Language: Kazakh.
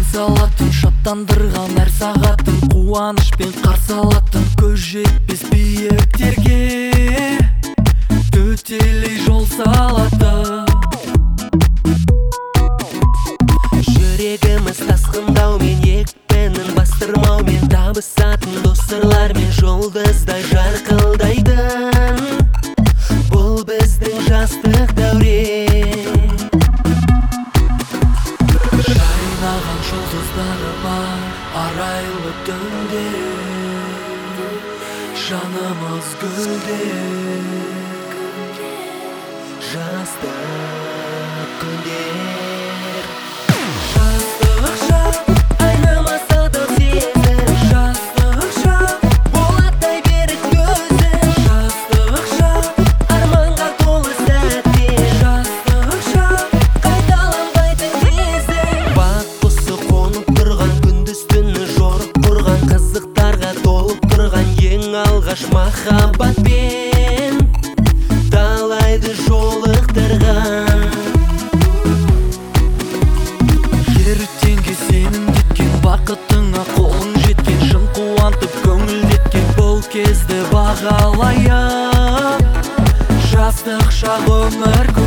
қарсы алатын, шаттандырған әр сағатын, қуанышпен қарсы алатын, көз жетпес биіктерге төтелей жол салатын. Жүрегіміз тасқындаумен, екпінін бастырмаумен, табысатын достарлармен жұлдыздай жарқылдайтын. Бұл біздің жастық дәурен. Жайнаған жұлдыздары бар арайлы түнде, жанымыз гүлде. Жастық күндер, Жастық шақ, айнымасы да сезім. жастық шақ, Болаттай берік көзім. жастық шақ, Арманға толы сәттер, жастық шақ. қайталанбайтын кезім. Бақ құсы қонып тұрған, күндіз түні жорық құрған, қызықтарға толып тұрған, ең алғаш махаббатпен талайды жолықтырған. Ертеңге сенің кеткен, бақытыңа қолың жеткен, шын қуантып көңілдеткен бұл кезді бағалайық. Жастық шақ өмір